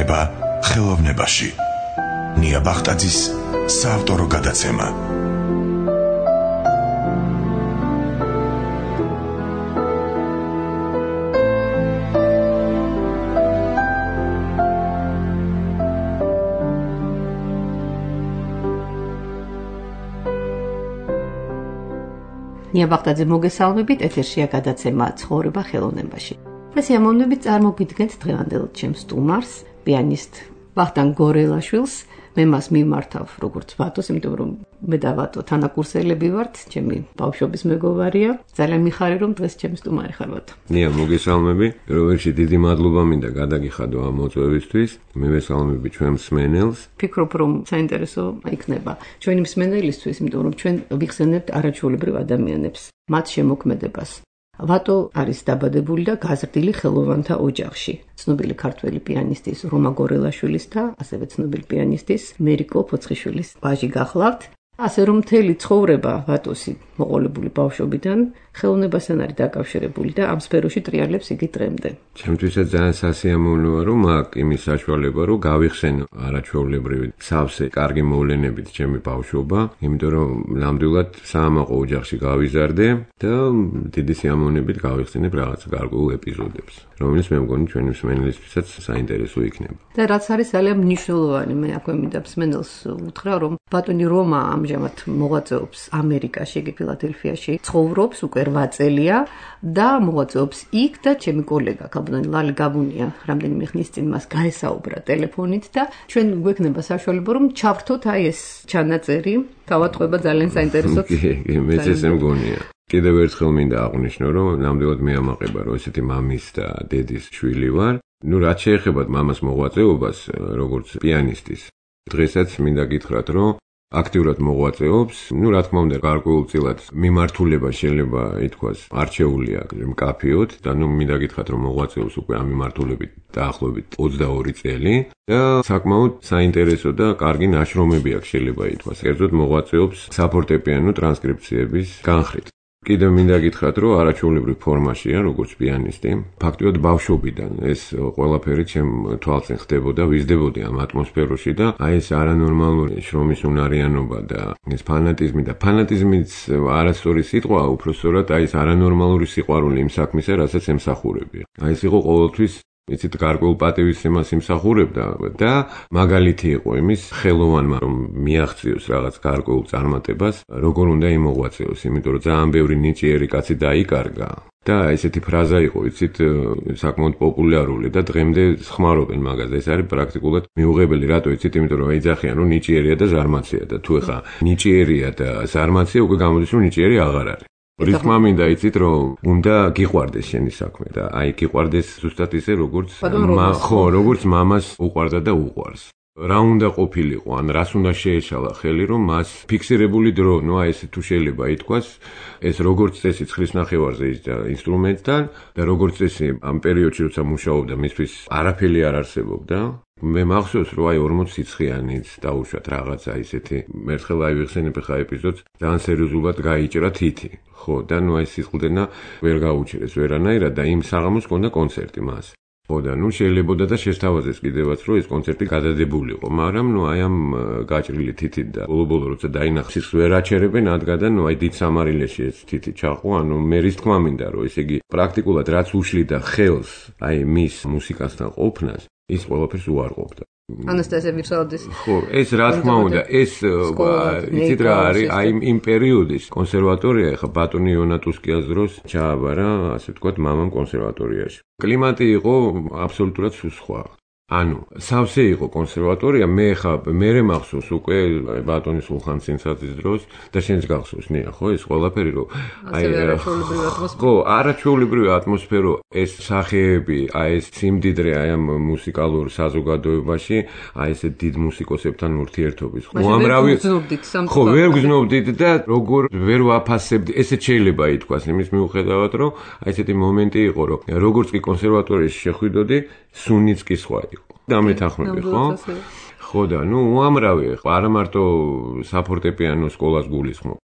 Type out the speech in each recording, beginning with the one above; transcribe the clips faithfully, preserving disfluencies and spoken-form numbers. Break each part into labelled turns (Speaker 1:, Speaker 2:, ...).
Speaker 1: ვითარება ხელოვნებაში. ნია ბახტაძის საავტორო გადაცემა.
Speaker 2: ნია ბახტაძე მოგესალმებით, ეთერშია გადაცემა ცხოვრება ხელოვნებაში. და სიამოვნებით წარმოგიდგენთ დღევანდელ ჩემს სტუმარს, პიანისტ ვახტანგ გორელაშვილს. მე მას მიმართავ როგორც ვატოს, იმიტომ რომ მე და ვატო თანაკურსელები ვართ, ჩემი ბავშვობის მეგობარია. ძალიან მიხარი რომ დღეს ჩემი სტუმარი ხარ ვატო.
Speaker 3: ნია, მოგესალმები. პირველში დიდი მადლობა მინდა გადაგიხადო ამ მოწვევისთვის. მე ვესალმები ჩვენ მსმენელს.
Speaker 2: ფიქრობ რომ საინტერესო იქნება ჩვენი მსმენელისთვის, იმიტომ რომ ჩვენ ვიხსენებთ არაჩვეულებრივ ადამიანებს, მათ შემოქმედებას. ვატო არის დაბადებული და გაზრდილი ხელოვანთა ოჯახში. ცნობილი ქართველი პიანისტის რომა გორელაშვილის და ასევე ცნობილი პიანისტის მერიკო ფოცხიშვილის ვაჟი გახლავთ. ასე რომ მთელი ცხოვრება ვატოსი მოყოლებული ბავშვობიდან ხელოვნებასთან არის დაკავშირებული და ამ სფეროში ტრიალებს იგი დღემდე.
Speaker 3: ჩემთვისაც ძალიან სასიამოვნოა რომ აქ იმის საშუალება რომ გავიხსენო არაჩვეულებრივი სავსე კარგი მოვლენებით ჩემი ბავშვობა, იმიტომ რომ ნამდვილად საამაყო ოჯახში გავიზარდე და დიდი სიამოვნებით გავიხსენებ რაღაც გარკვეულ ეპიზოდებს, რომელიც მე მგონი ჩვენი მსმენელისთვისაც საინტერესო იქნება.
Speaker 2: და რაც არის ძალიან მნიშვნელოვანი, მე აქვე მინდა მსმენელს უთხრა რომ ბატონი რომა ამჟამად მოღვაწეობს ამერიკაში, იგი ფილადელფიაში ცხოვრობს უკვე რვა წელია და მოღვაწეობს იქ და ჩემი კოლეგა გაბუნი ლალი გაბუნია რამდენიმე ხნის წინ მას გაესაუბრა ტელეფონით და ჩვენ გვექნება საშუალება რომ ჩავრთოთ აი ეს ჩანაწერი. გავატყვება ძალიან საინტერესოა.
Speaker 3: მეც ესე მგონია. კიდევ ერთხელ მინდა აღვნიშნო რომ ნამდვილად მეამაყება რომ ესეთი მამის და დედის შვილი ვარ. ნუ რაც შეეხება მამას მოღვაწეობას როგორც პიანისტის, დღესაც მინდა გითხრათ რომ აქტიურად მოღვაწეობს, ну, რა თქმა უნდა, გარკვეულწილად მიმართულება შეიძლება ითქვას არჩეულია მკაფიოდ და ну, მინდა გითხრათ რომ მოღვაწეობს უკვე ამ მიმართულებით დაახლოებით ოცდაორი წელი და საკმაოდ საინტერესო და კარგი ნაშრომები აქვს შეიძლება ითქვას. კერძოდ მოღვაწეობს საფორტეპიანო ტრანსკრიფციების განხრით. კიდევ მინდა გითხრათ რომ არაჩვეულებრივ ფორმაშია როგორც პიანისტი. ფაქტობრივად ბავშვობიდან ეს ყველაფერი ჩემ თვალწინ ხდებოდა, ვიზრდებოდი ამ ატმოსფეროში და აი ეს არანორმალური შრომის უნარიანობა და ეს ფანატიზმი და ფანატიზმიც არასწორი სიტყვაა, უბრალოდ აი ეს არანორმალური სიყვარული იმ საქმისა, რასაც ემსახურებია. აი ეს იყო ყოველთვის იცით გარკვეულ პატივისცემას იმსახურებდა და მაგალითი იყო იმის ხელოვანმა რომ მიაღწიოს რაღაც გარკვეულ წარმატებას, როგორ უნდა იმოღვაწეოს, იმიტომ რომ ძალიან ბევრი ნიჭიერი კაცი დაიკარგა. და ესეთი ფრაზა იყო, იცით, საკმაოდ პოპულარული და დღემდე ხმარობენ მაგაზე. ეს არის პრაქტიკულად მიუღებელი, რატო იცით, იმიტომ რომ ეძახიან რომ νიჭიერია და ზარმაცია და თუ ეხა ნიჭიერია და ზარმაცია უკვე გამოდის რომ ნიჭიერი აღარ არის. რითმა მინდა იცით რომ უნდა გიყვარდეს შენი საქმე და აი გიყვარდეს ზუსტად ისე როგორც ხო როგორც მამას უყვარდა და უყვარს. რა უნდა ყოფილიყო, ან რას უნდა შეეშალა ხელი რომ მას ფიქსირებული დრო, ნუ აი ესე თუ შეიძლება ითქვას, ეს როგორც წესი ცხრის ნახევარზე ისდა ინსტრუმენტთან და როგორც წესი ამ პერიოდში როცა მუშაობდა მისთვის არაფერი არ არსებობდა. მე მახსოვს რომ აი ორმოცდაცხიანიც დაუშვათ რაღაცა ისეთი მერთხელ აი ვიხსენებ ხა ეპიზოდს ძალიან სერიოზულად გაიჭრა თითი ხო და ნუ აი სიწყლდენა ვერ გაუჭირეს ვერანაირად და იმ საღამოს ჰქონდა კონცერტი მას ხო და ნუ შეიძლებოდა და შესთავაზეს კიდევაც რომ ეს კონცერტი გადადებულიყო მაგრამ ნუ აი ამ გაჭრილი თითით და ბოლო-ბოლო როცა დაინახეს ვერ აჩერებენ ადგა და ნუ აი დიდ სამარილეში ეს თითი ჩაყო ანუ მე რის თქმა მინდა რომ ესე იგი პრაქტიკულად რაც უშლიდა ხელს აი მის მუსიკასთან ყოფნას ის ყველაფერს უარყოფდა.
Speaker 2: ანასტასია ვირსალაძის.
Speaker 3: ხო, ეს რა თქმა უნდა, ეს იცით რა არის, აი იმ პერიოდის კონსერვატორია, ხა ბატონი იონატუსკიას დროს ჩააბარა, ასე ვთქვათ, მამამ კონსერვატორიაში. კლიმატი იყო აბსოლუტურად სხვა. ანუ სავსე იყო კონსერვატორია, მე ხა მერე მახსოვს უკვე ბატონი სულხან-სინცაძის დროს და შენს გახსოვს, ნია, ხო, ეს ყველაფერი რომ
Speaker 2: აი ატმოსფერო.
Speaker 3: ხო, არაჩვეულებრივი ატმოსფერო, ეს სახეები, აი ეს სიმდიდრე აი ამ მუსიკალურ საზოგადოებაში, აი ეს დიდ მუსიკოსებთან ურთიერთობის.
Speaker 2: უამრავი
Speaker 3: ხო, ვერ გზნობდით და როგორ ვერ ვაფასებდი, ესეც შეიძლება ითქვას იმის მიუხედავად, რომ აი ესეთი მომენტი იყო, რომ როგორც კი კონსერვატორიაში შეხვიდოდი, სუნიც კი სხვა იყო. დამეთანხმები, ხო? ხო და ნუ უამრავი, არა მარტო საფორტეპიანო სკოლას გულისხმობ.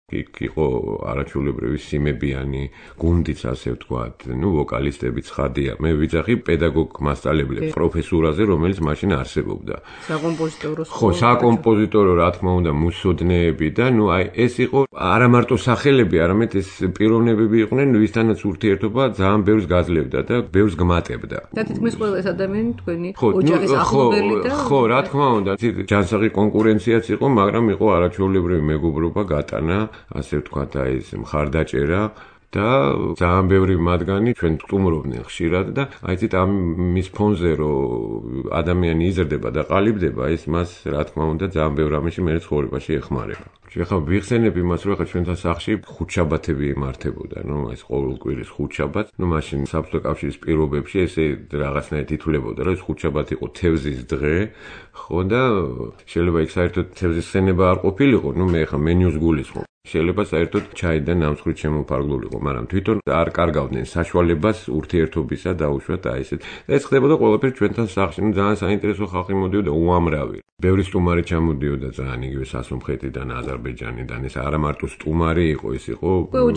Speaker 3: იქ იყო არაჩვეულებრივი სიმებიანი გუნდიც, ასე ვთქვათ, ნუ ვოკალისტები ცხადია. მე ვიძახი პედაგოგ მასწავლებლებს პროფესურაზე, რომელიც მაშინ არსებობდა.
Speaker 2: საკომპოზიტორო
Speaker 3: ხო, საკომპოზიტორო, რა თქმა უნდა, მუსოდნეები და ნუ აი ეს იყო არა მარტო სახელები, არამედ ეს პიროვნებები იყვნენ, ვისთანაც ურთიერთობა ძალიან ბევრს გაძლევდა და ბევრს გმატებდა.
Speaker 2: და თითქმის ყველა ეს ადამიანი თქვენი ოჯახის ახლობელი და
Speaker 3: ხო, რა თქმა უნდა, ჯანსაღი კონკურენციაც იყო, მაგრამ იყო არაჩვეულებრივი მეგობრობა გატანა, ასე ვთქვათ, აი ეს მხარდაჭერა და ძალიან ბევრი მათგანი ჩვენ სტუმრობდნენ ხშირად და აი ცით ამის ფონზე რომ ადამიანი იზრდება და ყალიბდება, ეს მას რა თქმა უნდა ძალიან ბევრ რამეში მე ცხოვრებაში ეხმარება. შეხა ვიხსენებ იმას, რომ ახლა ჩვენთან სახლში ხუთშაბათები იმართებოდა, ნუ ეს ყოველკვირის ხუთშაბათს, ნუ მაშინ საბჭოთა კავშირის პირობებში ესე რაღაცნაირად ითვლებოდა, რომ ეს ხუთშაბათი იყო თევზის დღე, ხო და შეიძლება იქ საერთოდ თევზის ხსენება არ ყოფილიყო, ნუ მე ახლა მენიუს გულისხმობ. შეიძლება საერთოდ ჩაიდან ნამსხვრით შემოფარგლულიყო, მაგრამ თვითონ არ კარგავდნენ საშუალებას ურთიერთობისა დაუშვათ აი ესეთ. ეს ხდებოდა ყველაფერი ჩვენთან სახლში, ნუ ძალიან საინტერესო ხალხი მოდიოდა უამრავი. ბევრი სტუმარი ჩამოდიოდა ძალიან იგივე სასუნხეთიდან, აზერბაიჯანიდან, ეს არა მარტო სტუმარი იყო, ეს იყო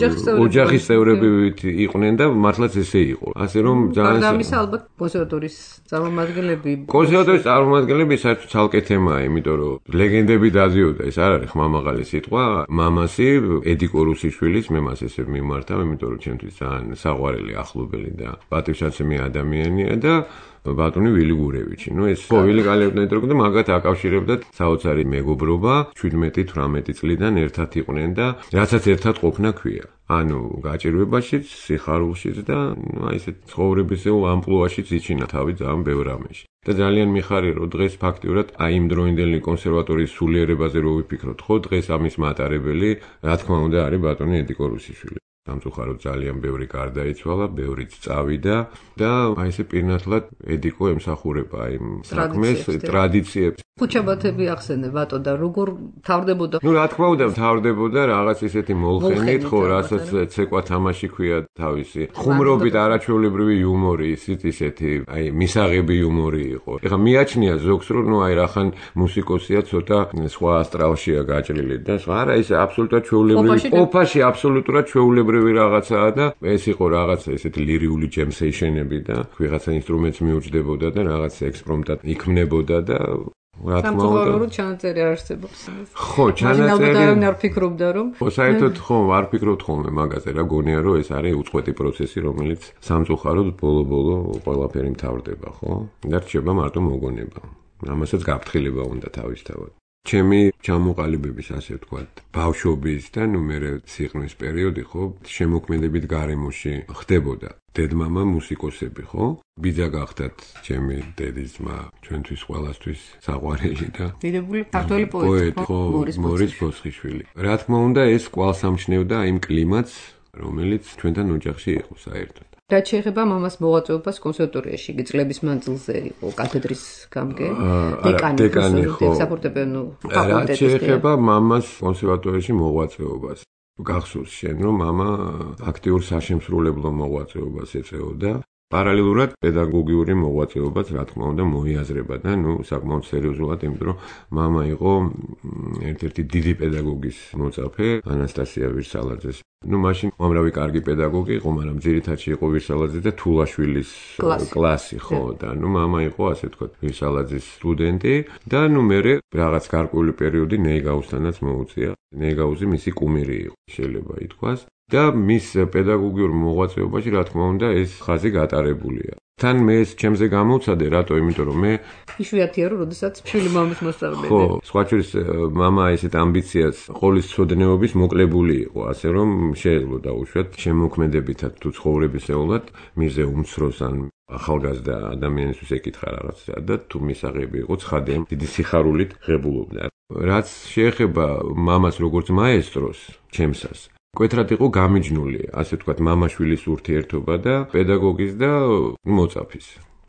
Speaker 3: ოჯახის წევრები იყვნენ და მართლაც ესე იყო. ასე რომ ძალიან
Speaker 2: ამის ალბათ კონსერვატორიის წარმომადგენლები
Speaker 3: კონსერვატორიის წარმომადგენლები საერთოდ ცალკე თემაა, იმიტომ რომ ლეგენდები დაზიოდა, ეს არ არის ხმამაღალი სიტყვა, მამას ედიკო რუსიშვილის მე მას ესე მიმართავ, იმიტომ რომ ჩემთვის ძალიან საყვარელი ახლობელი და პატივსაცემი ადამიანია და ბატონი ვილი გურევიჩი. ნუ ეს ხო ვილი კალევტნაიტროგ და მაგათ აკავშირებდათ საოცარი მეგობრობა, შვიდმეტი თვრამეტი წლიდან ერთად იყვნენ და რასაც ერთად ყოფნა ქვია. ანუ გაჭირვებაშიც, სიხარულშიც და აი ესეთ ცხოვრებისეულ ამპლუაშიც იჩინა თავი ძალიან ბევრ რამეში. და ძალიან მიხარია, რომ დღეს ფაქტიურად აი იმ დროინდელი კონსერვატორიის სულიერებაზე რო ვიფიქროთ, ხო, დღეს ამის მატარებელი, რა თქმა უნდა, არის ბატონი ედიკო რუსიშვილი. სამწუხაროდ ძალიან ბევრი გარდაიცვალა, ბევრიც წავიდა და აი ესე პირნათლად ედიკო ემსახურება იმ საქმეს, ტრადიციებს.
Speaker 2: ხუთშაბათები ახსენე ბატო და როგორ თავდებოდა?
Speaker 3: ნუ რა თქმა უნდა, თავდებოდა რაღაც ესეთი მოლხენით, ხო, რასაც ცეკვა თამაში ქვია თავისი. ხუმრობით არაჩვეულებრივი იუმორი, ისიც ისეთი, აი მისაღები იუმორი იყო. ეხლა მიაჩნია ზოგს, რომ ნუ აი რახან მუსიკოსია ცოტა სხვა ასტრალშია გაჭრილი და სხვა, არა, ის აბსოლუტურად ჩვეულებრივი, ყოფაში აბსოლუტურად ჩვეულებრივი რაღაცაა და ეს იყო რაღაცა ესეთი ლირიული ჯემსეიშენები და ვიღაცა ინსტრუმენტს მიუჯდებოდა და რაღაც ექსპრომტად იქმნებოდა და რა თქმა უნდა
Speaker 2: რომ ჩანაწერი არსებობს.
Speaker 3: ხო, ჩანაწერი
Speaker 2: არ ფიქრობდა რომ
Speaker 3: ხო, საერთოდ ხო, არ ფიქრობთ ხოლმე მაგაზე, რა გონია რომ ეს არის უწყვეტი პროცესი, რომელიც სამწუხაროდ ბოლო-ბოლო ყველაფერი მთავრდება, ხო? და რჩება მარტო მოგონება. ამასაც გაფრთხილება უნდა თავისთავად. ჩემი ჩამოყალიბების, ასე ვთქვათ, ბავშვობის და ნუ მე სიყრმის პერიოდი, ხო, შემოქმედებით გარემოში ხდებოდა. დედმამა მუსიკოსები, ხო? ბიძა გახდათ ჩემი დედის ძმა, ჩვენთვის ყველასთვის საყვარელი და
Speaker 2: დიდებული ქართველი პოეტი,
Speaker 3: ხო, მორის ბოსხიშვილი. რა თქმა უნდა, ეს კვალს ამჩნევდა იმ კლიმატს, რომელიც ჩვენთან ოჯახში იყო საერთოდ.
Speaker 2: რაც შეეხება მამას მოღვაწეობას კონსერვატორიაში, წლების მანძილზე იყო კათედრის გამგე,
Speaker 3: დეკანი, ხო,
Speaker 2: საფორტეპიანო
Speaker 3: ფაკულტეტის. რაც შეეხება მამას კონსერვატორიაში მოღვაწეობას, გახსოვს შენ, რომ მამა აქტიურ საშემსრულებლო მოღვაწეობას ეწეოდა. პარალელურად პედაგოგიური მოღვაწეობაც რა თქმა უნდა მოიაზრება და ნუ საკმაოდ სერიოზულად, იმიტომ რომ მამა იყო ერთ-ერთი დიდი პედაგოგის მოწაფე, ანასტასია ვირსალაძეს. ნუ მაშინ უამრავი კარგი პედაგოგი იყო, მაგრამ ძირითადში იყო ვირსალაძე და თულაშვილის კლასი, ხო, და ნუ მამა იყო, ასე ვთქვათ, ვირსალაძის სტუდენტი და ნუ მერე რაღაც გარკვეული პერიოდი ნეიგაუსთანაც მოუწია. ნეიგაუსი მისი კუმირი იყო, შეიძლება ითქვას. და მის პედაგოგიურ მოღვაწეობაში, რა თქმა უნდა, ეს ხაზი გატარებულია. თან მე ეს ჩემზე გამოვცადე, რატო? იმიტომ რომ მე
Speaker 2: იშვიათია, რომ როდესაც შვილი მამის მოსწავლეა.
Speaker 3: ხო, სხვა შორის მამა ესეთ ამბიციას ყოლის ცოდნეობის მოკლებული იყო, ასე რომ შეიძლება დაუშვათ შემოქმედებითად თუ ცხოვრებისეულად მისზე უმცროს ან ახალგაზრდა ადამიანისთვის ეკითხა რაღაცა და თუ მისაღები იყო ცხადია, დიდი სიხარულით ღებულობდა. რაც შეეხება მამას როგორც მაესტროს, ჩემსას კვეთრად იყო გამიჯნული, ასე ვთქვათ, მამა-შვილის ურთიერთობა და პედაგოგის და მოწაფის.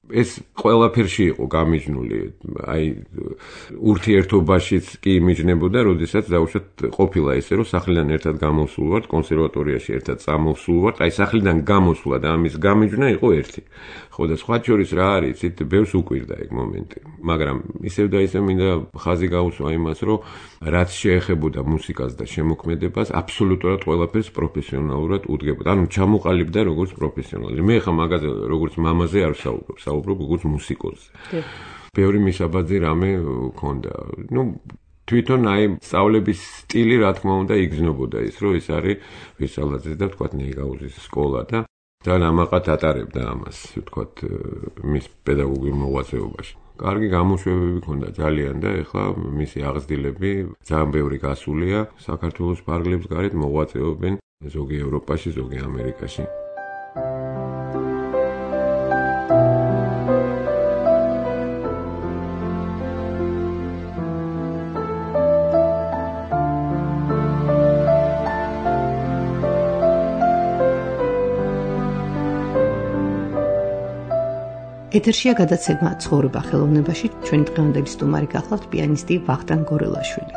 Speaker 3: ეს ყველაფერში იყო გამიჯნული, აი ურთიერთობაშიც კი იმიჯნებოდა, როდესაც დაუშვათ ყოფილა ისე, რომ სახლიდან ერთად გამოსულ ვართ, კონსერვატორიაში ერთად წამოსულ ვართ, აი სახლიდან გამოსვლა და ამის გამიჯვნა იყო ერთი. ხო და სხვა შორის რა არის, იცით, ბევრს უკვირდა ეგ მომენტი. მაგრამ ისევ და ისევ მინდა ხაზი გაუსვა იმას, რომ რაც შეეხებოდა მუსიკას და შემოქმედებას, აბსოლუტურად ყველაფერს პროფესიონალურად უდგებოდა. ანუ ჩამოყალიბდა როგორც პროფესიონალი. მე ხა მაგაზე როგორც მამაზე არ ვსაუბრობ, ვსაუბრობ როგორც მუსიკოსზე. ბევრი მისაბაძი რამე ქონდა. ნუ თვითონ აი სწავლების სტილი რა თქმა უნდა იგრძნობოდა ის, რომ ეს არის ვირსალაძე და თქვათ ნეიგაუზის სკოლა და ძალიან ამაყად ატარებდა ამას, ვთქვათ, მის პედაგოგიურ მოღვაწეობაში. კარგი გამოშვებები ქონდა ძალიან და ეხლა მისი აღზრდილები ძალიან ბევრი გასულია საქართველოს ფარგლებს გარეთ მოღვაწეობენ ზოგი ევროპაში, ზოგი ამერიკაში.
Speaker 2: ეთერშია გადაცემა ცხოვრება ხელოვნებაში, ჩვენი დღევანდელი სტუმარი გახლავთ პიანისტი ვახტანგ გორელაშვილი.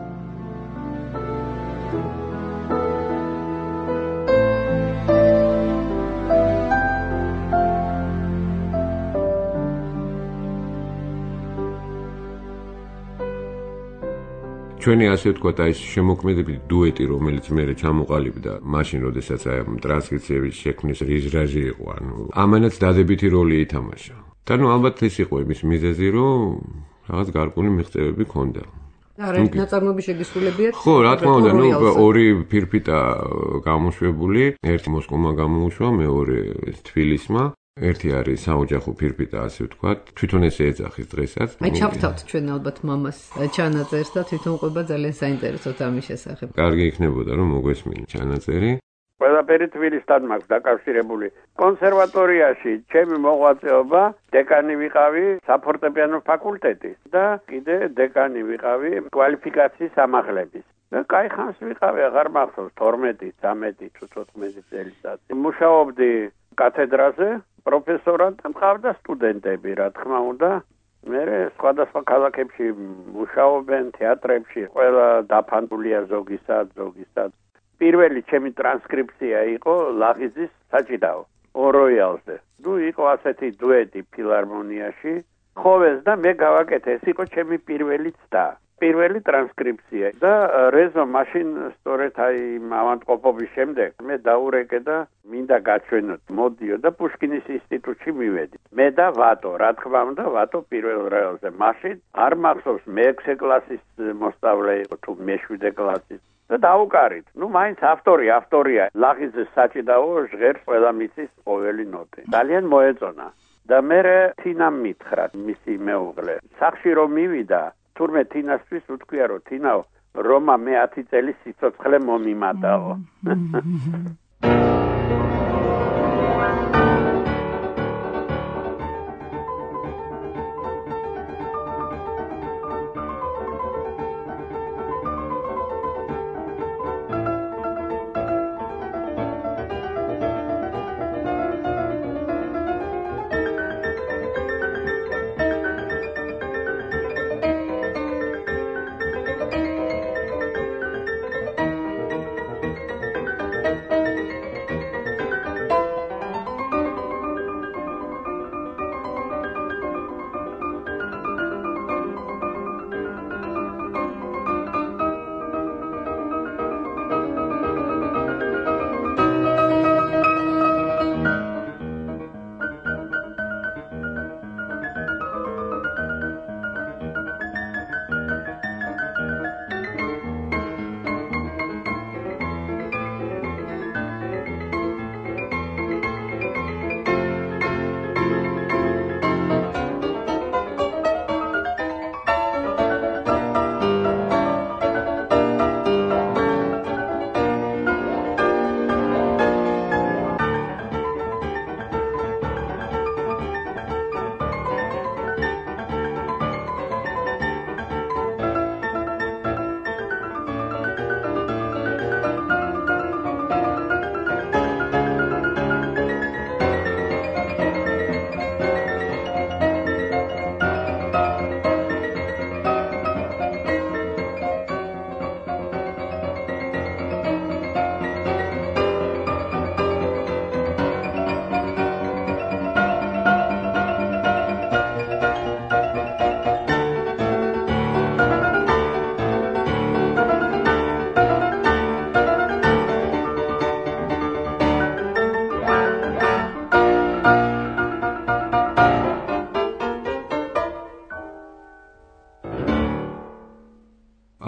Speaker 3: ჩვენი ასე ვთქვათ, აი შემოქმედებითი დუეტი, რომელიც მე ჩამოყალიბდა, მაშინ, როდესაც აი ტრანსკრიფციების შექმნის რიჟრაჟი იყო, ანუ ამანაც დადებითი როლი ითამაშა. და ნუ ალბათ ეს იყო იმის მიზეზი, რომ რაღაც გარკვეული მიღწევები ქონდა.
Speaker 2: არა, ეს ნაწარმოები შეგისრულებიათ?
Speaker 3: ხო, რა თქმა უნდა, ნუ ორი ფირფიტა გამოშვებული, ერთი მოსკოვმა გამოუშვა, მეორე თბილისმა. ერთი არის საოჯახო ფირფიტა, ასე ვთქვათ, თვითონ ესე ეძახის დღესაც.
Speaker 2: აი ჩავთავთ ჩვენ ალბათ მამას ჩანაწერს და თვითონ ყვება ძალიან საინტერესოა ამის შესახებ.
Speaker 3: კარგი იქნებოდა, რომ მოგვესმინა ჩანაწერი.
Speaker 4: ყველაფერი თბილისთან მაქვს დაკავშირებული. კონსერვატორიაში ჩემი მოღვაწეობა დეკანი ვიყავი საფორტეპიანო ფაკულტეტის და კიდე დეკანი ვიყავი კვალიფიკაციის ამაღლების. და კაი ხანს ვიყავი, აღარ მახსოვს თორმეტი, ცამეტი თუ თოთხმეტი წელიწად. მუშაობდი კათედრაზე, პროფესორად და მყავდა სტუდენტები, რა თქმა უნდა. მე სხვადასხვა ქალაქებში მუშაობენ, თეატრებში, ყველა დაფანტულია ზოგისად, ზოგისად. პირველი ჩემი ტრანსკრიფცია იყო ლაღიძის საჭიდაო, ოროიალზე. ნუ იყო ასეთი დუეტი ფილარმონიაში, ხოვეს და მე გავაკეთე, ეს იყო ჩემი პირველი ცდა. პირველი ტრანსკრიფცია და რეზო მაშინ სწორედ აი ავადმყოფობის შემდეგ მე დაურეკე და მინდა გაჩვენოთ, მოდიო და პუშკინის ინსტიტუტში მივედი. მე და ვატო, რა თქმა უნდა, ვატო პირველ რელზე. მაშინ არ მახსოვს მეექვსე კლასის მოსწავლე იყო თუ მეშვიდე კლასის. და დაუკარით. ნუ მაინც ავტორი, ავტორია. ლაღიძის საჭიდაო ჟღერს ყველა მიწის ყოველი ნოტი. ძალიან მოეწონა. და მე თინამ მითხრა მისი მეუღლე. სახში რომ მივიდა, თურმე თინასთვის უთქვია, რომ თინაო, რომა მე ათი წელი სიცოცხლე მომიმატაო.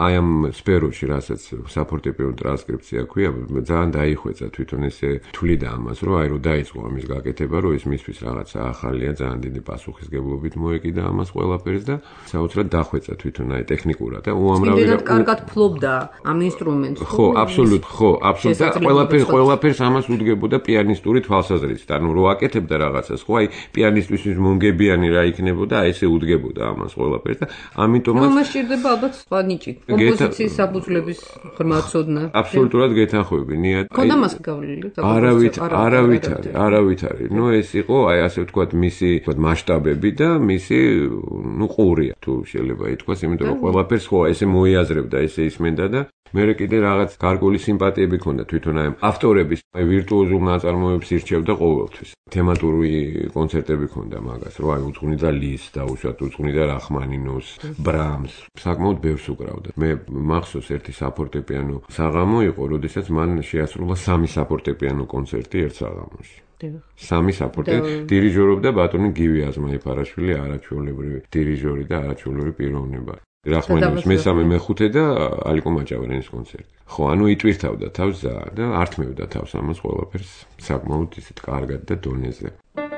Speaker 3: აი ამ სფეროში, რასაც საფორტეპიანო ტრანსკრიფცია ქვია, ძალიან დაიხვეწა თვითონ ესე თვლიდა ამას, რომ აი რომ დაიწყო ამის გაკეთება, რომ ეს მისთვის რაღაცა ახალია, ძალიან დიდი პასუხისგებლობით მოეკიდა ამას ყველაფერს და საოცრად დახვეწა თვითონ აი ტექნიკურად და უამრავი
Speaker 2: იმდენად კარგად ფლობდა ამ ინსტრუმენტს.
Speaker 3: ხო, აბსოლუტ, ხო, აბსოლუტ და ყველაფერს ყველაფერს ამას უდგებოდა პიანისტური თვალსაზრისით. ანუ რო აკეთებდა რაღაცას, ხო, აი პიანისტისთვის მომგებიანი რა იქნებოდა, აი ესე უდგებოდა ამას ყველაფერს და ამიტომაც
Speaker 2: რომ შეერდება ალბათ სხვა ნიჭი. კომპოზიციის საფუძვლების ღრმაცოდნა.
Speaker 3: აბსოლუტურად გეთანხმები, ნიად.
Speaker 2: ქონდა მას გავლილი?
Speaker 3: არავით, არავით არის, არავით არის. ნუ ეს იყო, აი ასე ვთქვათ, მისი ვთქვათ მასშტაბები და მისი ნუ ყურია, თუ შეიძლება ითქვას, იმიტომ რომ ყველაფერს ხო ესე მოიაზრებდა, ესე ისმენდა და მე კიდე რაღაც გარკვეული სიმპათიები ქონდა თვითონ აი ავტორების, აი ვირტუოზულ ნაწარმოებებს ირჩევდა ყოველთვის. თემატური კონცერტები ქონდა მაგას, რომ აი უძღვნიდა ლის და უშუალოდ უძღვნიდა რახმანინოს, ბრამს, საკმაოდ ბევრს უკრავდა. მე მახსოვს ერთი საფორტეპიანო საღამო იყო, როდესაც მან შეასრულა სამი საფორტეპიანო კონცერტი ერთ საღამოში. სამი საფორტეპიანო დირიჟორობდა ბატონი გივი აზმაიფარაშვილი, არაჩვეულებრივი დირიჟორი და არაჩვეულებრივი პიროვნება. რახმანინის მესამე მეხუთე და ალიკო მაჭავერენის კონცერტი. ხო, ანუ იტვირთავდა თავს ძალიან და ართმევდა თავს ამას ყველაფერს საკმაოდ ისეთ კარგად და დონეზე.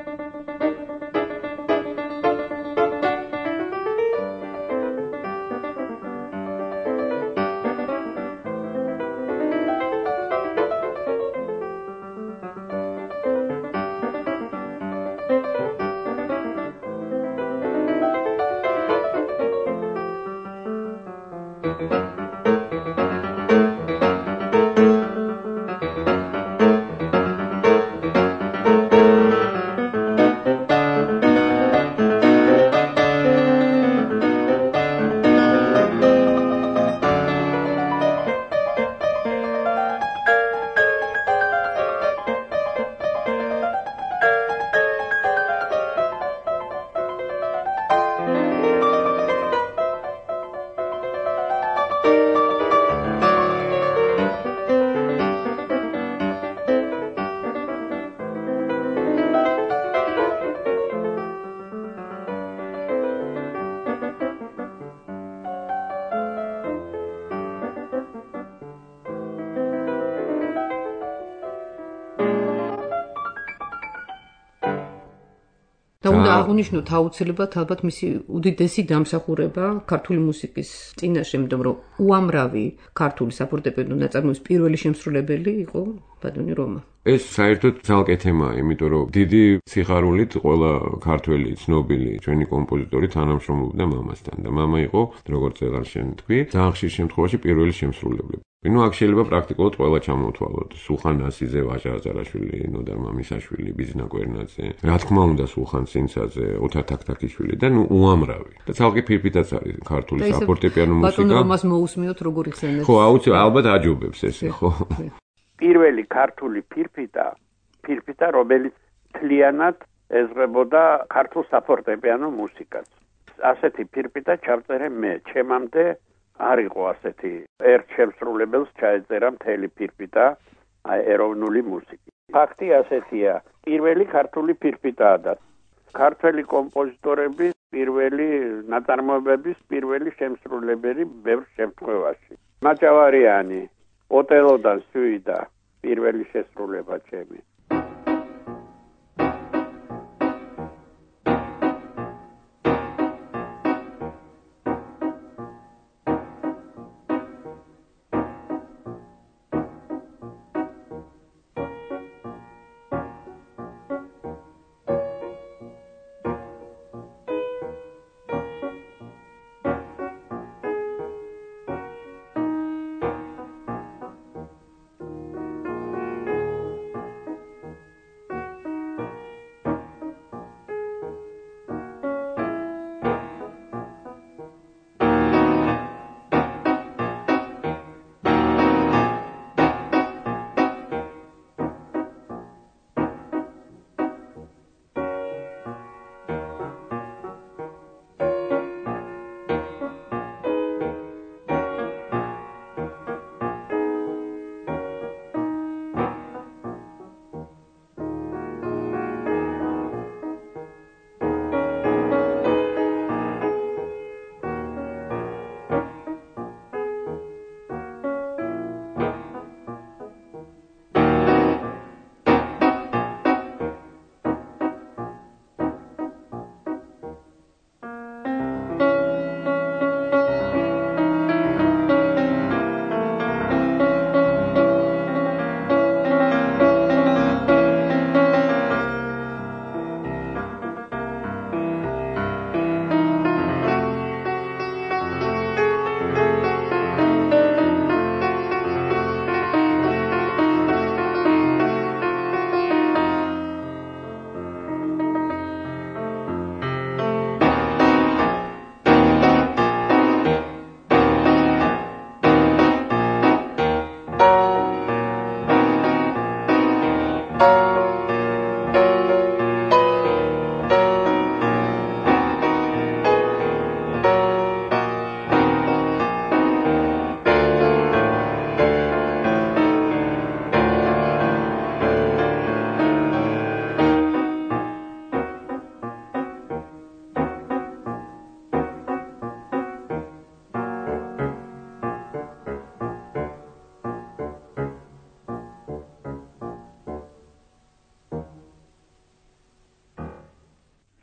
Speaker 2: და უნდა აღვნიშნოთ აუცილებლად ალბათ მისი უდიდესი დამსახურება ქართული მუსიკის წინაშე, იმიტომ რომ უამრავი ქართული საფორტეპიანო ნაწარმოების პირველი შემსრულებელი იყო ბატონი რომა.
Speaker 3: ეს საერთოდ ძალკე თემაა, იმიტომ რომ დიდი სიხარულით ყველა ქართველი ცნობილი ჩვენი კომპოზიტორი თანამშრომლობდა მამასთან და მამა იყო, როგორც ელარ შენ თქვი, ძალიან ხშირ შემთხვევაში პირველი შემსრულებელი. ნუ აქ შეიძლება პრაქტიკულად ყველა ჩამოთვალოთ. სუხან ასიძე, ვაჟა აზარაშვილი, ნოდარ მამისაშვილი, ბიზნა კვერნაძე, რა თქმა უნდა სუხან სინცაძე, ოთარ თაქთაქიშვილი და ნუ უამრავი. და ძალკე ფირფიტაც არის ქართული საფორტეპიანო მუსიკა.
Speaker 2: ბატონ რომას მოусმიოთ როგორ იხსენებს.
Speaker 3: ხო, აუცილებლად ალბათ აჯობებს ეს, ხო.
Speaker 4: პირველი ქართული ფირფიტა, ფირფიტა, რომელიც თლიანად ეზღებოდა ქართულ საფორტეპიანო მუსიკას. ასეთი ფირფიტა ჩავწერე მე, ჩემამდე არ იყო ასეთი. ერთ შემსრულებელს ჩაეწერა მთელი ფირფიტა, აი ეროვნული მუსიკით. ფაქტი ასეთია, პირველი ქართული ფირფიტაა და ქართველი კომპოზიტორების პირველი ნაწარმოებების პირველი შემსრულებელი ბევრ შემთხვევაში. მაჭავარიანი ოტელოდან სუიდა პირველი შესრულება ჩემი.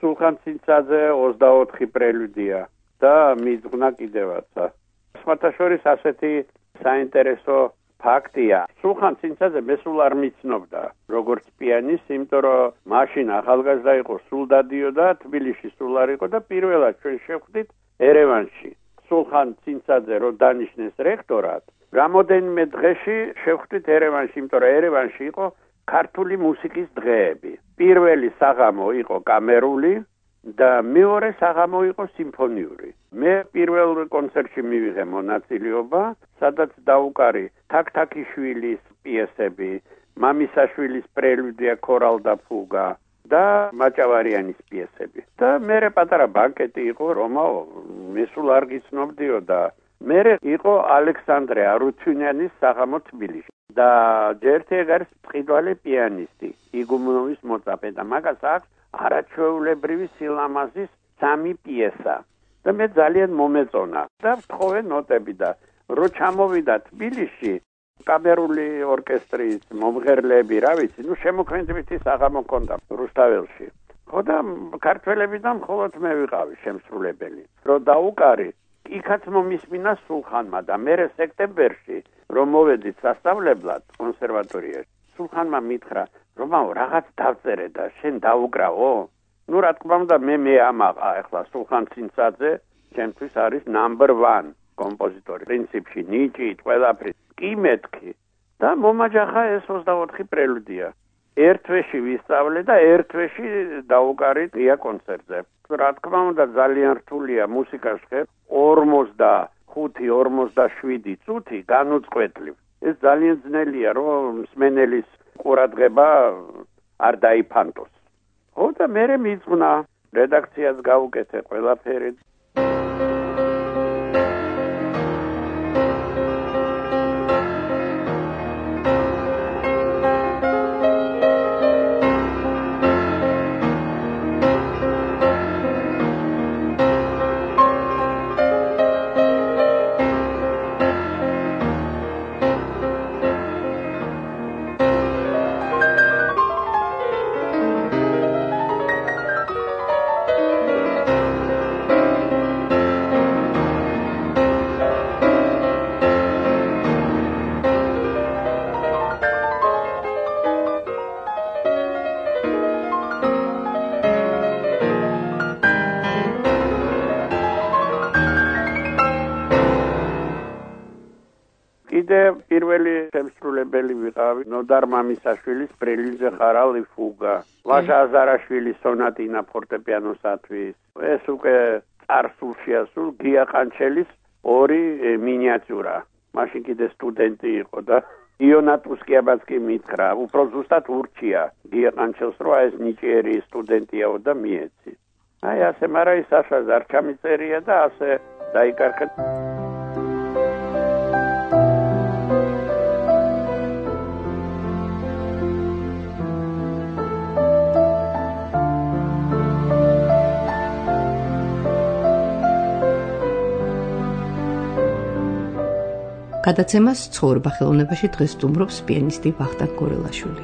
Speaker 4: სულხან ცინცაძე ოცდაოთხი პრელუდია და მიძღვნა კიდევაცა. სხვათა შორის ასეთი საინტერესო ფაქტია. სულხან ცინცაძე მე სულ არ მიცნობდა როგორც პიანისტი, იმიტომ რომ მაშინ ახალგაზრდა იყო, სულ დადიოდა, თბილისში სულ არ იყო და პირველად ჩვენ შევხვდით ერევანში. სულხან ცინცაძე რო დანიშნეს რექტორად, რამოდენიმე დღეში შევხვდით ერევანში, იმიტომ რომ ერევანში იყო ქართული მუსიკის დღეები. პირველი საღამო იყო კამერული და მეორე საღამო იყო სიმფონიური. მე პირველ კონცერტში მივიღე მონაწილეობა, სადაც დაუკარი თაქთაქიშვილის პიესები, მამისაშვილის პრელუდია, ქორალ და ფუგა და მაჭავარიანის პიესები. და მერე პატარა ბანკეტი იყო, რომაო, მე სულ არ გიცნობდიო და მერე იყო ალექსანდრე არუთუნიანის საღამო თბილისში. და ჯერთი ეგ არის მყიდველი პიანისტი, იგუმნოვის მოწაფე და მაგას აქვს არაჩვეულებრივი სილამაზის სამი პიესა. და მე ძალიან მომეწონა და ვთხოვე ნოტები და რო ჩამოვიდა თბილისში კამერული ორკესტრის მომღერლები, რა ვიცი, ნუ შემოქმედებითი საღამო ჰქონდა რუსთაველში. ხო და ქართველებიდან მხოლოდ მე ვიყავი შემსრულებელი. რო დაუკარი, იქაც მომისმინა სულხანმა და მერე სექტემბერში რომ მოვედით სასწავლებლად კონსერვატორიაში. სულხანმა მითხრა, რომაო, რაღაც დავწერე და შენ დაუკრავო? ნუ რა თქმა უნდა მე მე ამაყა, ახლა სულხან ცინცაძე ჩემთვის არის number one კომპოზიტორი. პრინციპში ნიჭით, ყველაფრის. კი მეთქი და მომაჯახა ეს ოცდაოთხი პრელუდია. ერთ თვეში ვისწავლე და ერთ თვეში დაუკარი ღია კონცერტზე. რა თქმა უნდა ძალიან რთულია მუსიკას ხერ ორმოცდახუთი ორმოცდაშვიდი წუთი განუწყვეტლივ. ეს ძალიან ძნელია რომ მსმენელის ყურადღება არ დაიფანტოს. ხო და მერე მიძღვნა, რედაქციას გაუკეთე ყველაფერი. კიდე პირველი შემსრულებელი ვიყავი ნოდარ მამისაშვილის პრელუდია ხარალი ფუგა, ლაშა აზარაშვილის სონატინა ფორტეპიანოსათვის. ეს უკვე წარსულშია სულ გია ყანჩელის ორი მინიატიურა. მაშინ კიდე სტუდენტი იყო და იონა ტუსკიაბაც კი მითხრა, უფრო ზუსტად ურჩია გია ყანჩელს, რომ ეს ნიჭიერი სტუდენტიაო და მიეცი. აი ასე, მაგრამ ის საშას არ ჩამიწერია და ასე დაიკარგა.
Speaker 2: გადაცემას ცხოვრება ხელოვნებაში დღეს სტუმრობს პიანისტი ვახტანგ გორელაშვილი.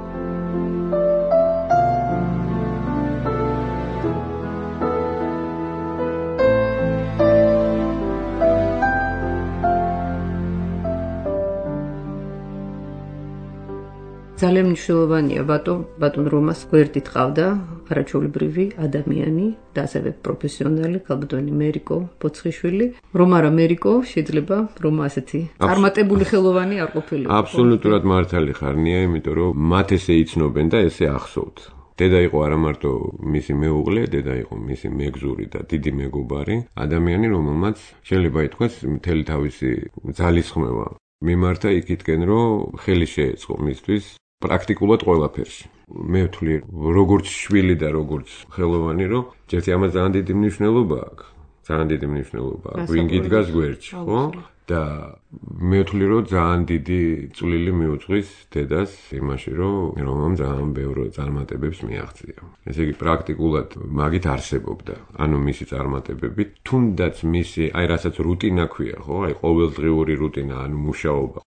Speaker 2: ძალიან მნიშვნელოვანია ბატონ ბატონ რომას გვერდით ყავდა არაჩვეულებრივი ადამიანი და ასევე პროფესიონალი ქალბატონი მერიკო ბოცხიშვილი. რომ არა მერიკო, შეიძლება რომ ასეთი წარმატებული ხელოვანი არ ყოფილიყო.
Speaker 3: აბსოლუტურად მართალი ხარნია, იმიტომ რომ მათ ესე იცნობენ და ესე ახსოვთ. დედა იყო არა მარტო მისი მეუღლე, დედა იყო მისი მეგზური და დიდი მეგობარი, ადამიანი, რომელმაც შეიძლება ითქვას მთელი თავისი ძალისხმევა მიმართა იქითკენ, რომ ხელი შეეწყო მისთვის პრაქტიკულად ყველაფერში. მე ვთვლი, როგორც შვილი და როგორც ხელოვანი, რომ ჯერტი ამას ძალიან დიდი მნიშვნელობა აქვს. ძალიან დიდი მნიშვნელობა აქვს. ვინ გიდგას გვერდში, ხო? და მე ვთვლი, რომ ძალიან დიდი წვლილი მიუძღვის დედას იმაში, რომ რომამ ძალიან ბევრი წარმატებებს მიაღწია. ესე იგი პრაქტიკულად მაგით არსებობდა. ანუ მისი წარმატებები, თუნდაც მისი, აი რასაც რუტინა ქვია, ხო? აი ყოველდღიური რუტინა, ანუ მუშაობა.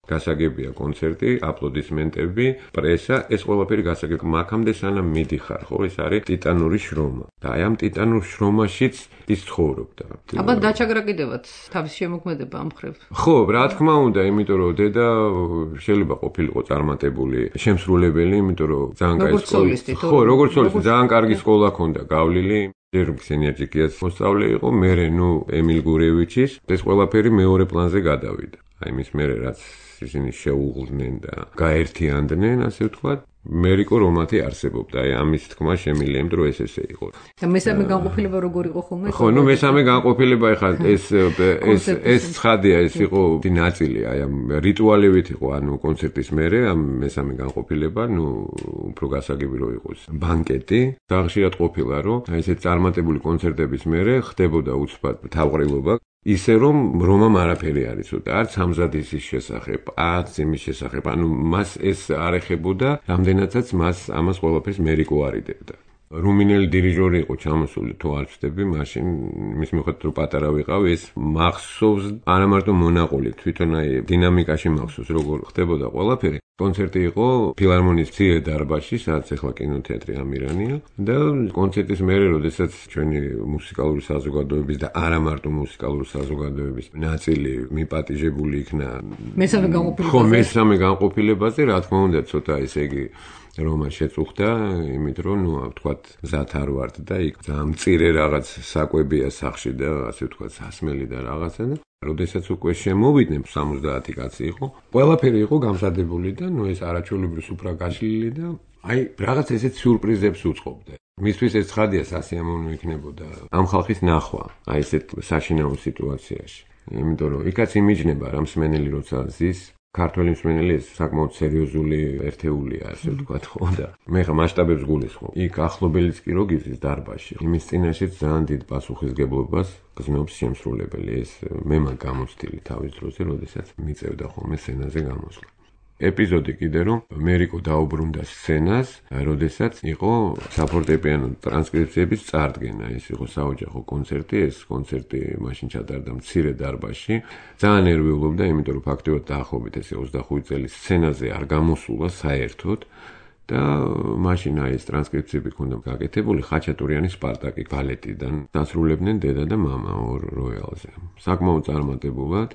Speaker 3: გასაგებია კონცერტი, აპლოდისმენტები, პრესა, ეს ყველაფერი გასაგებია. მაქამდე სანამ მიდიხარ, ხო, ეს არის ტიტანური შრომა. და აი ამ ტიტანურ შრომაშიც ის ცხოვრობდა.
Speaker 2: აბა დაჩაგრა კიდევაც თავის შემოქმედება ამ მხრივ.
Speaker 3: ხო, რა თქმა უნდა, იმიტომ რომ დედა შეიძლება ყოფილიყო წარმატებული შემსრულებელი, იმიტომ რომ ძალიან კარგი სკოლა. ხო, როგორც სოლისტი, ძალიან კარგი სკოლა ჰქონდა გავლილი. ჯერ ქსენია ჯიკიას მოსწავლე იყო, მერე ნუ ემილ გურევიჩის, ეს ყველაფერი მეორე პლანზე გადავიდა. აი მის მერე რაც ისინი შეუღლდნენ და გაერთიანდნენ, ასე ვთქვათ, მერიკო რომათი არსებობდა. აი ამის თქმა შემიძლია, იმიტომ რომ ეს ესე იყო.
Speaker 2: და მესამე განყოფილება როგორ იყო ხოლმე?
Speaker 3: ხო, ნუ მესამე განყოფილება ეხლა ეს ეს ეს ცხადია, ეს იყო ნაწილი, აი ამ რიტუალებით იყო, ანუ კონცერტის მერე ამ მესამე განყოფილება, ნუ უფრო გასაგები რო იყოს ბანკეტი. ხშირად ყოფილა, რომ აი ესე წარმატებული კონცერტების მერე ხდებოდა უცბად თავყრილობა. ისე რომ რომამ არაფერი არ იცოდა, არც ამზად ისის შესახებ, არც იმის შესახებ, ანუ მას ეს არ ეხებოდა, რამდენადაც მას ამას ყველაფერს მერიკო არიდებდა. რუმინელი დირიჟორი იყო ჩამოსული, თუ არ ვცდები, მაშინ მის მიხედვით რომ პატარა ვიყავ, ეს მახსოვს არა მარტო მონაყოლით, თვითონ აი დინამიკაში მახსოვს, როგორ ხდებოდა ყველაფერი. კონცერტი იყო ფილარმონიის მცირე დარბაზში, სადაც ახლა კინოთეატრი ამირანია და კონცერტის მერე, როდესაც ჩვენი მუსიკალური საზოგადოების და არა მარტო მუსიკალური საზოგადოების ნაწილი მიპატიჟებული იქნა
Speaker 2: მესამე განყოფილებაზე.
Speaker 3: ხო, მესამე განყოფილებაზე, რა თქმა უნდა, ცოტა ესე იგი რომა შეწუხდა, იმიტომ რომ ნუ ვთქვათ, მზად არ ვართ და იქ ძალიან მწირე რაღაც საკვებია სახში და ასე ვთქვათ, სასმელი და რაღაცა და როდესაც უკვე შემოვიდნენ სამოცდაათი კაცი იყო, ყველაფერი იყო გამზადებული და ნუ ეს არაჩვეულებრივი სუფრა გაშლილი და აი რაღაც ესეთ სიურპრიზებს უწყობდა. მისთვის ეს ცხადია სასიამოვნო იქნებოდა ამ ხალხის ნახვა, აი ესეთ საშინაო სიტუაციაში. იმიტომ რომ იქაც იმიჯნება რა მსმენელი როცა ზის ქართველი მსმენელი ეს საკმაოდ სერიოზული ერთეულია, ასე ვთქვათ, ხო და მე ხა მასშტაბებს გულისხმობ. იქ ახლობელიც კი რო გიზის დარბაზში. იმის წინაშეც ძალიან დიდ პასუხისგებლობას გრძნობს შემსრულებელი. ეს მე მაგ გამოცდილი თავის დროზე, როდესაც მიწევდა ხოლმე სცენაზე გამოსვლა. ეპიზოდი კიდე რომ მერიკო დაუბრუნდა სცენას, როდესაც იყო საფორტეპიანო ტრანსკრიფციების წარდგენა, ეს იყო საოჯახო კონცერტი, ეს კონცერტი მაშინ ჩატარდა მცირე დარბაზში. ძალიან ნერვიულობდა, იმიტომ რომ ფაქტობრივად დაახლოებით ესე ოცდახუთი წელი სცენაზე არ გამოსულა საერთოდ და მაშინ აი ეს ტრანსკრიფციები ქონდა გაკეთებული ხაჩატურიანის სპარტაკი ბალეტიდან. დასრულებდნენ დედა და მამა ორ როიალზე. საკმაოდ წარმატებულად.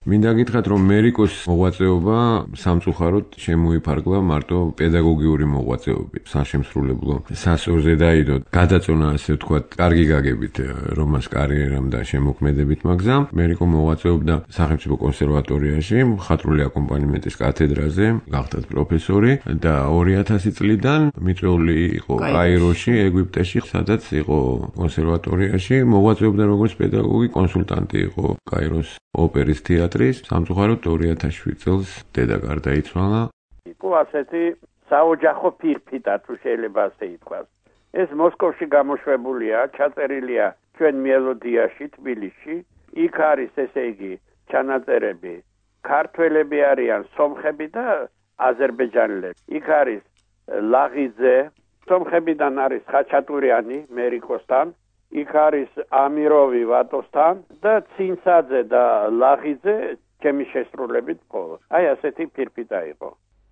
Speaker 3: მინდა გითხრათ, რომ მერიკოს მოღვაწეობა სამწუხაროდ შემოიფარგლა მარტო პედაგოგიური მოღვაწეობით, საშემსრულებლო სასურზე დაიდო. გადაწონა, ასე ვთქვათ, კარგი გაგებით რომას კარიერამ და შემოქმედებით მაგზამ. მერიკო მოღვაწეობდა სახელმწიფო კონსერვატორიაში, მხატვრული აკომპანიმენტის კათედრაზე, გახდა პროფესორი და ორი ათასი წლიდან მიწვეული იყო კაიროში, ეგვიპტეში, სადაც იყო კონსერვატორიაში, მოღვაწეობდა როგორც პედაგოგი, კონსულტანტი იყო კაიროს ოპერის თეატრის. სამწუხაროდ ორი ათას შვიდ წელს დედა გარდაიცვალა.
Speaker 4: იყო ასეთი საოჯახო ფირფიტა, თუ შეიძლება ასე ითქვას. ეს მოსკოვში გამოშვებულია, ჩაწერილია ჩვენ მელოდიაში თბილისში. იქ არის, ესე იგი, ჩანაწერები. ქართველები არიან, სომხები და აზერბაიჯანელები. იქ არის ლაღიძე, სომხებიდან არის ხაჩატურიანი მერიკოსთან. იქ არის ამიროვი ვატოსთან და ცინცაძე და ლაღიძე ჩემი შესრულებით მხოლოდ. აი ასეთი ფირფიტა იყო.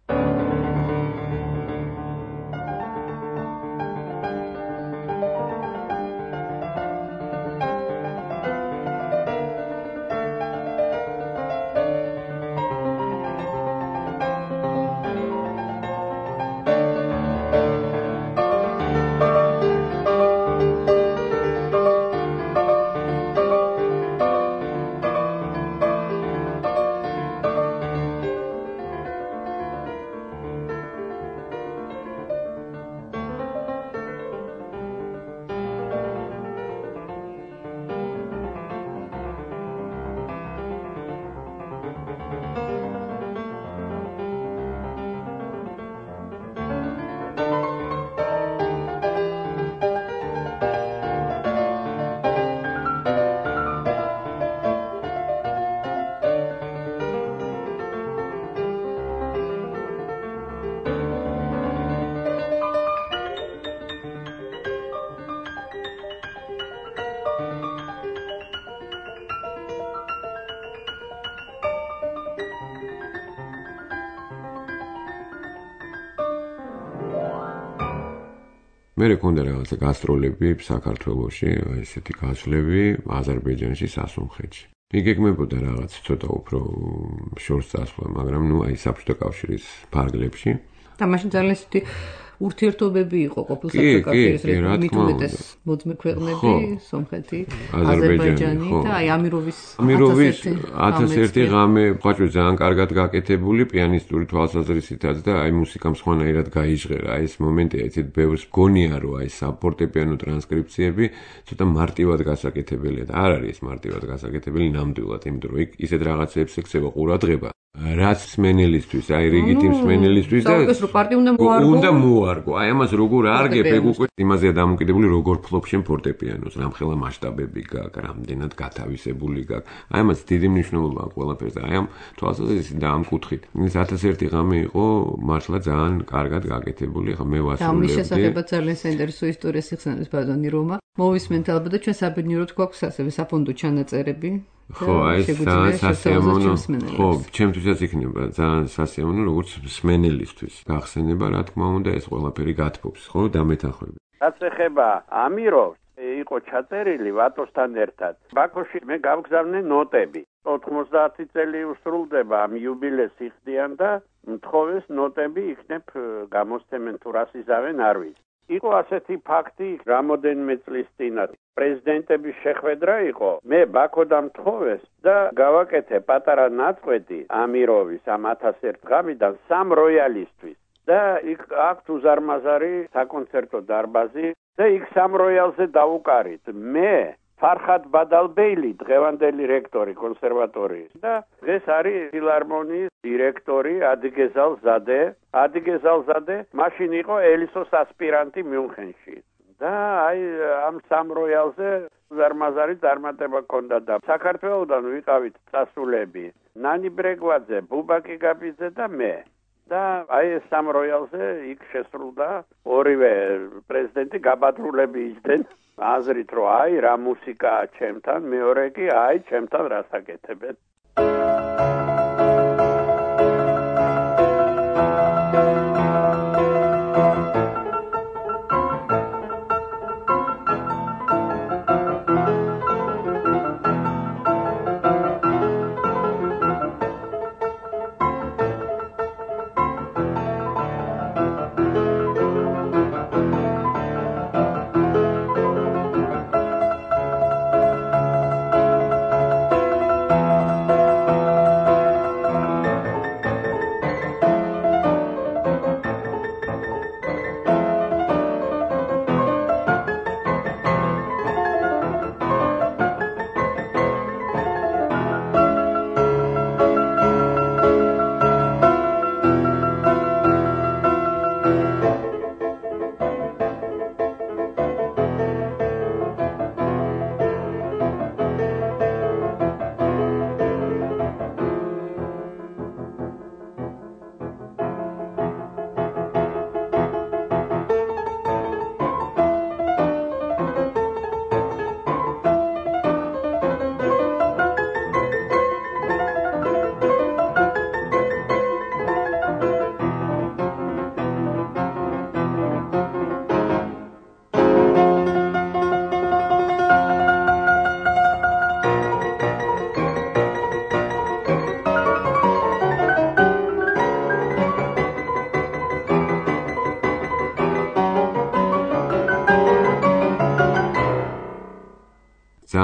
Speaker 3: მერე ქონდა რაღაცა გასტროლები საქართველოში, ესეთი გასვლები აზერბაიჯანში, სასუნხეთში. იგეგმებოდა რაღაც ცოტა უფრო შორს წასვლა, მაგრამ ნუ აი საბჭოთა კავშირის ფარგლებში.
Speaker 2: და მაშინ ძალიან ისეთი ურთიერთობები იყო ყოფილ საბჭოთა კავშირის რესპუბლიკების მოძმე ქვეყნები, სომხეთი, აზერბაიჯანი და აი ამიროვის
Speaker 3: ამიროვის ათას ერთი ღამე ხაჭვე ძალიან კარგად გაკეთებული პიანისტური თვალსაზრისითაც და აი მუსიკამ სხვანაირად გაიჟღერა. აი ეს მომენტია, იცით, ბევრს გონია რომ აი საფორტეპიანო ტრანსკრიფციები ცოტა მარტივად გასაკეთებელია და არ არის მარტივად გასაკეთებელი ნამდვილად, იმიტომ რომ იქ ისეთ რაღაცებს ექცევა ყურადღება. რაც სმენელისთვის, აი რიგითი სმენელისთვის და
Speaker 2: საუკეთესო პარტი უნდა მოარგო.
Speaker 3: უნდა მოარგო. აი ამას როგორ არგებ, ეგ უკვე იმაზეა დამოკიდებული, როგორ ფლობ შენ ფორტეპიანოს, რამხელა მასშტაბები გაქვს, რამდენად გათავისებული გაქვს. აი ამას დიდი მნიშვნელობა აქვს ყველაფერს და აი ამ თვალსაზრისით და ამ კუთხით. ის ათას ერთი ღამე იყო მართლა ძალიან კარგად გაკეთებული. ახლა მე ვასრულებდი.
Speaker 2: და მის შესახებაც ძალიან საინტერესო ისტორია სიხსნების ბატონი რომა. მოვისმენთ ალბათ და ჩვენ საბედნიეროდ გვაქვს ასევე საფონდო ჩანაწერები.
Speaker 3: ხო, აი სასიამოვნო. ხო, ჩემთვისაც იქნება ძალიან სასიამოვნო, როგორც სმენელისთვის. გახსენება, რა თქმა უნდა, ეს ყველაფერი გათბობს, ხო, დამეთანხმები.
Speaker 4: რაც ეხება ამიროვს, იყო ჩაწერილი ვატოსთან ერთად. ბაქოში მე გავგზავნე ნოტები. ოთხმოცდაათი წელი უსრულდება ამ იუბილეს იხდიან და მთხოვეს ნოტები იქნებ გამოსცემენ თუ რას იზავენ არ ვიცი. იყო ასეთი ფაქტი, რამოდენიმე წლის წინათ პრეზიდენტების შეხვედრა იყო. მე ბაქოდან მთხოვეს და გავაკეთე პატარა ნაწყვეტი ამიროვის ამ ათას ერთი ღამიდან სამ როიალისტვის. და იქ აქვთ უზარმაზარი საკონცერტო დარბაზი და იქ სამ როიალზე დავუკარით. მე ფარხად ბადალბეილი, დღევანდელი რექტორი კონსერვატორიის და დღეს არის ფილარმონიის დირექტორი ადიგეზალზადე. ადიგეზალზადე მაშინ იყო ელისოს ასპირანტი მიუნხენში. და აი ამ სამ როიალზე უზარმაზარი წარმატება ჰქონდა და საქართველოდან ვიყავით წასულები. ნანი ბრეგვაძე, ბუბაკი გაბიძე და მე. და აი ეს სამ როიალზე იქ შესრულდა ორივე პრეზიდენტი გაბადრულები ისდენ აზრით რომ აი რა მუსიკაა ჩემთან, მეორე კი აი ჩემთან რას აკეთებენ.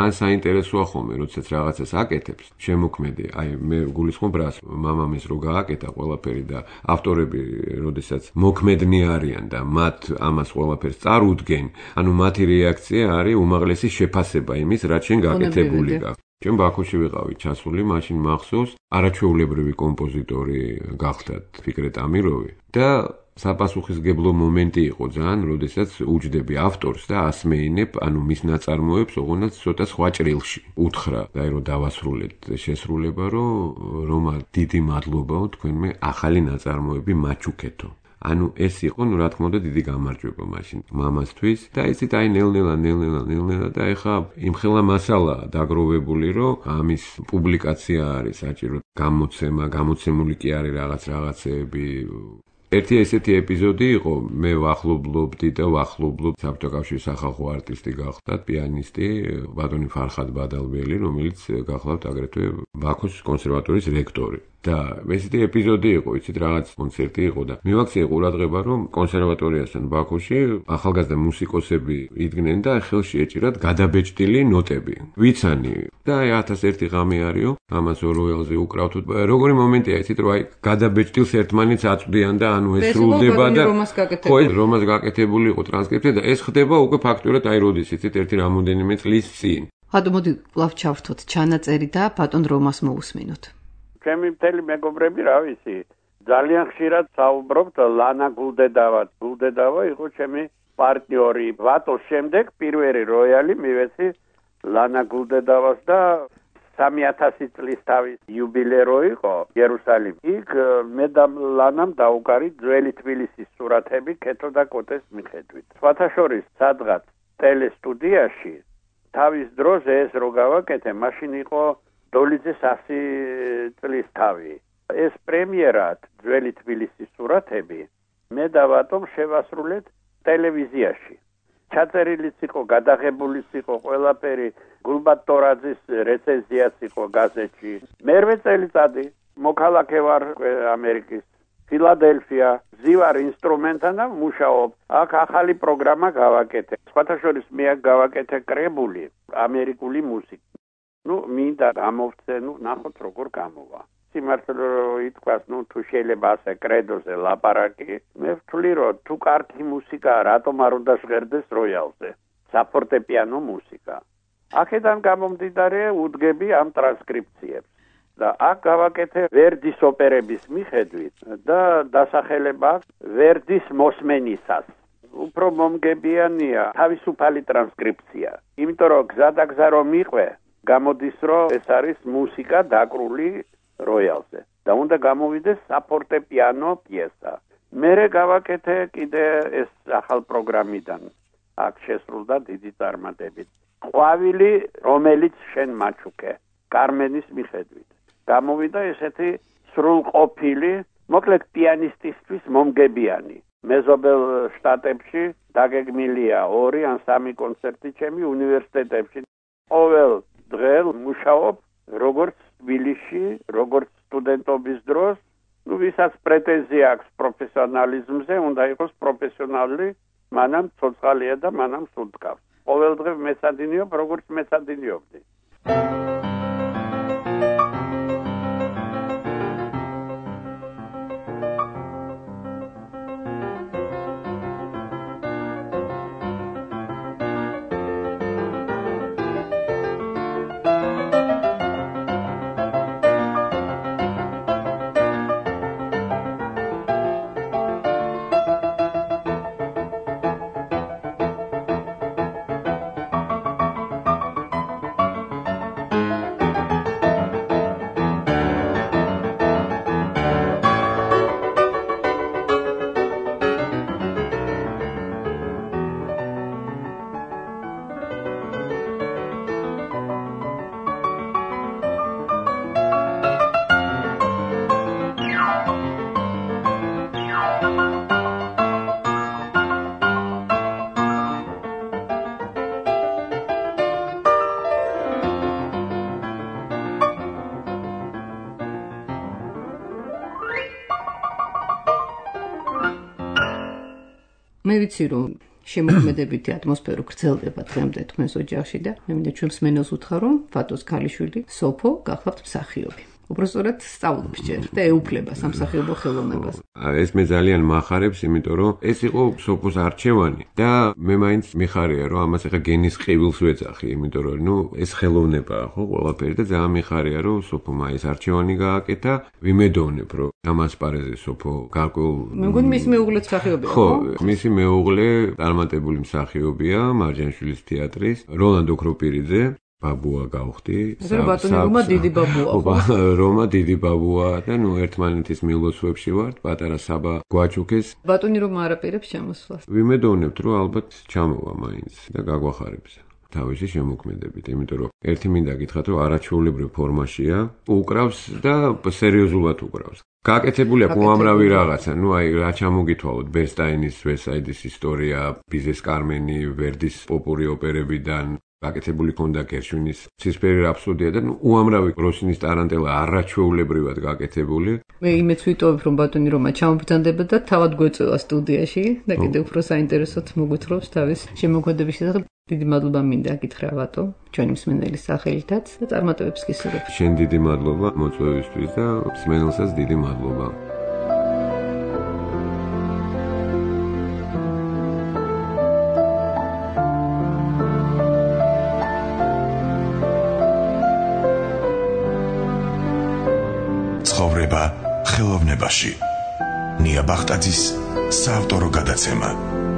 Speaker 3: მან საინტერესოა ხოლმე, როდესაც რაღაცას აკეთებს, შემოქმედი, აი მე გულისხმობ რას, მამამის რო გააკეთა ყველაფერი და ავტორები, როდესაც მოქმედნი არიან და მათ ამას ყველაფერს წარუდგენ, ანუ მათი რეაქცია არის უმაღლესი შეფასება იმის, რაც შენ გაკეთებული გაქვს. ჩვენ ბაქოში ვიყავით ჩასული, მაშინ მახსოვს, არაჩვეულებრივი კომპოზიტორი გახდათ ფიქრეთ ამიროვი და საპასუხისგებლო მომენტი იყო ძალიან, როდესაც უჯდები ავტორს და ასმეინებ, ანუ მის ნაწარმოებს, ოღონდ ცოტა სხვა ჭრილში. უთხრა, და რომ დავასრულეთ შესრულება, რომ რომა დიდი მადლობაო თქვენმე ახალი ნაწარმოები მაჩუქეთო. ანუ ეს იყო, ну, რა თქმა უნდა, დიდი გამარჯვება მაშინ მამასთვის და ისიც აი ნელ-ნელა, ნელ-ნელა, ნელ-ნელა და ეხა იმხელა მასალა დაგროვებული, რომ ამის პუბლიკაცია არის საჭირო, გამოცემა, გამოცემული კი არის რაღაც რაღაცეები. ერთი ესეთი ეპიზოდი იყო, მე ვახლობლობდი და ვახლობლობ საბჭოთა კავშირის სახალხო არტისტი გახდათ, პიანისტი, ბატონი ფარხად ბადალბელი, რომელიც გახლავთ აგრეთვე ბაქოს კონსერვატორიის რექტორი. და ესეთი ეპიზოდი იყო, იცით, რაღაც კონცერტი იყო და მივაქციე ყურადღება, რომ კონსერვატორიასთან ბაქოში ახალგაზრდა მუსიკოსები იდგნენ და ხელში ეჭირათ გადაბეჭდილი ნოტები. ვიცანი და აი ათას ერთი ღამე არისო, ამას ოროველზე უკრავთ. როგორი მომენტია, იცით, რომ აი გადაბეჭდილს ერთმანეთს აწვდიან და ანუ ეს სრულდება და ხო, ეს რომას გაკეთებული იყო ტრანსკრიფცია და ეს ხდება უკვე ფაქტურად აი როდის, იცით, ერთი რამოდენიმე წლის წინ.
Speaker 2: ბატონ, მოდი კვლავ ჩავრთოთ ჩანაწერი და ბატონ რომას მოусმინოთ.
Speaker 4: ჩემი მთელი მეგობრები, რა ვიცი, ძალიან ხშირად საუბრობთ ლანა გულდედავად. გულდედავა იყო ჩემი პარტნიორი. ვატოს შემდეგ პირველი როიალი მივეცი ლანა გულდედავას და სამი ათასი წლის თავის იუბილერო იყო იერუსალიმში. იქ მე და ლანამ დაუკარით ძველი თბილისის სურათები კეთო და კოტეს მიხედვით. სხვათა შორის სადღაც ტელესტუდიაში თავის დროზე ეს რო გავაკეთე, მაშინ იყო დოლიძეს ასი წლის თავი. ეს პრემიერად ძველი თბილისის სურათები მე და ვატომ შევასრულეთ ტელევიზიაში. ჩაწერილიც იყო, გადაღებულიც იყო ყველაფერი, გულბატ ტორაძის რეცენზიაც იყო გაზეთში. მერვე წელიწადი მოქალაქე ვარ ამერიკის ფილადელფია, ზივარ ინსტრუმენტთან და მუშაობ. აქ ახალი პროგრამა გავაკეთე. სხვათა შორის მე აქ გავაკეთე კრებული ამერიკული მუსიკა. ну, მინდა გამოვცე, ну, ნახოთ როგორ გამოვა. სიმართლე ითქვას, ну, თუ შეიძლება ასე კრედოზე ლაპარაკი, მე ვთვლი, რომ თუ კარგი მუსიკაა, რატომ არ უნდა ჟღერდეს როიალზე? საფორტეპიანო მუსიკა. აქედან გამომდიდარე უდგები ამ ტრანსკრიფციებს. და აქ გავაკეთე ვერდის ოპერების მიხედვით და დასახელება ვერდის მოსმენისას. უფრო მომგებიანია თავისუფალი ტრანსკრიფცია. იმიტომ რომ გზა და გზა რომ მიყვე, გამოდის რომ ეს არის მუსიკა დაკრული როიალზე და უნდა გამოვიდეს საფორტეპიანო პიესა. მერე გავაკეთე კიდე ეს ახალ პროგრამიდან. აქ შესრულდა დიდი წარმატებით. ყვავილი, რომელიც შენ მაჩუქე, კარმენის მიხედვით. გამოვიდა ესეთი სრულყოფილი, მოკლედ პიანისტისთვის მომგებიანი. მეზობელ შტატებში დაგეგმილია ორი ან სამი კონცერტი ჩემი უნივერსიტეტებში. ყოველ დღე მუშაობ როგორც თბილისში, როგორც სტუდენტობის დროს, ну, ვისაც პრეტენზია აქვს პროფესიონალიზმზე, უნდა იყოს პროფესიონალი, მანამ ცოცხალია და მანამ სულთქავს. ყოველ დღე მეცადინეობ, როგორც მეცადინეობდი.
Speaker 2: მე ვიცი რომ შემოქმედებითი ატმოსფერო გრძელდება დღემდე თქვენს ოჯახში და მე მინდა ჩვენ მსმენელს უთხრა, რომ ვატოს ქალიშვილი სოფო გახლავთ მსახიობი. უბრალოდ სწავლობს ჯერ და ეუფლება სამსახიობო ხელოვნებას.
Speaker 3: ეს მე ძალიან მახარებს, იმიტომ რომ ეს იყო სოფოს არჩევანი და მე მაინც მიხარია, რომ ამას ახლა გენის ყივილს ვეძახი, იმიტომ რომ ნუ ეს ხელოვნებაა ხო ყველაფერი და ძალიან მიხარია, რომ სოფომ ეს არჩევანი გააკეთა. ვიმედოვნებ, რომ ამ ასპარეზზე სოფო გარკვეულ
Speaker 2: მე მგონი მისი მეუღლეც მსახიობია, ხო?
Speaker 3: ხო, მისი მეუღლე წარმატებული მსახიობია მარჯანიშვილის თეატრის, როლანდ ოქროპირიძე. ბაბუა გავხდი.
Speaker 2: ბატონი რომა დიდი ბაბუა.
Speaker 3: რომა დიდი ბაბუა და ნუ ერთმანეთის მილოცვებში ვართ, პატარა საბა გვაჩუკეს.
Speaker 2: ბატონი რომ არაპირებს ჩამოსვლას.
Speaker 3: ვიმედოვნებთ, რომ ალბათ ჩამოვა მაინც და გაგვახარებს. თავისი შემოქმედებით, იმიტომ რომ ერთი მინდა გითხრათ, რომ არაჩვეულებრივ ფორმაშია, უკრავს და სერიოზულად უკრავს. გაკეთებულია უამრავი რაღაცა, ნუ აი რა ჩამოგითვალოთ, ბერსტაინის ვერსაიდის ისტორია, ბიზეს კარმენი, ვერდის პოპური ოპერებიდან გაკეთებული ქონდა გერშვინის ცისფერი რაფსოდია და უამრავი როსინის ტარანტელა არაჩვეულებრივად გაკეთებული.
Speaker 2: მე იმეც ვიტოვებ, რომ ბატონი რომა ჩამობრძანდება და თავად გვეწევა სტუდიაში და კიდევ უფრო საინტერესოდ მოგვითხრობს თავის შემოქმედების შესახებ. დიდი მადლობა მინდა გითხრა ვატო, ჩვენი მსმენელის სახელითაც და წარმატებებს გისურვებ.
Speaker 3: შენ დიდი მადლობა მოწვევისთვის და მსმენელსაც დიდი მადლობა.
Speaker 1: ცხოვრება ხელოვნებაში. ნია ბახტაძის საავტორო გადაცემა.